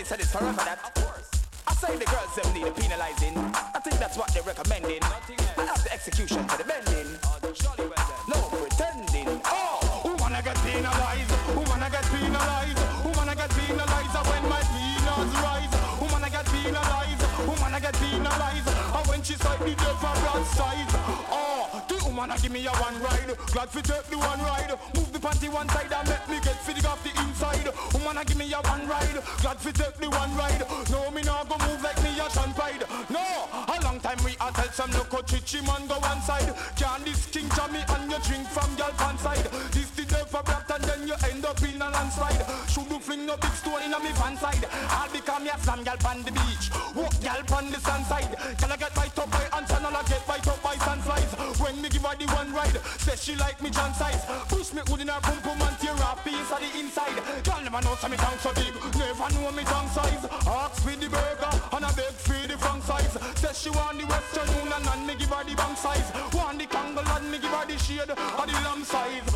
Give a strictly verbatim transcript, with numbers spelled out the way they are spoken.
said it's forever that. Of course. I say the girls them need a penalizing. I think that's what they're recommending. I have the execution for the bending. No pretending. Oh, who wanna get penalized? Who wanna get penalized? Who wanna get penalized when my peanuts rise? Who wanna get penalized? Who wanna get penalized? And when she sight the dead for broadside. Oh, the woman give me a one ride. Glad fi take the one ride. Move the panty one side and make me get fitting off the inside. Woman give me a one ride. Glad fi take the one ride. No, me nah go move like me a Sean Pride. No, a long time we a tell some loco chichi man go one side. Can this king me and you drink from y'all pan side. This the devil for brat and then you end up in a landslide. Should you fling no big stone in a me fan side. I'll become ya slam y'all pan the beach. Walk y'all pan the sun side. Can I get right up by ants and I get right up by sunflies. When me give her the one ride, says she like me John size. Push me good in her pum pum and tear her piece of the inside. Y'all never know some me tongue so big. Never know me tongue size. Ask for the burger and I beg for the front size. Says she want the western union and me give her the bank size. Want the Congo and me give her the shade of the lamb size.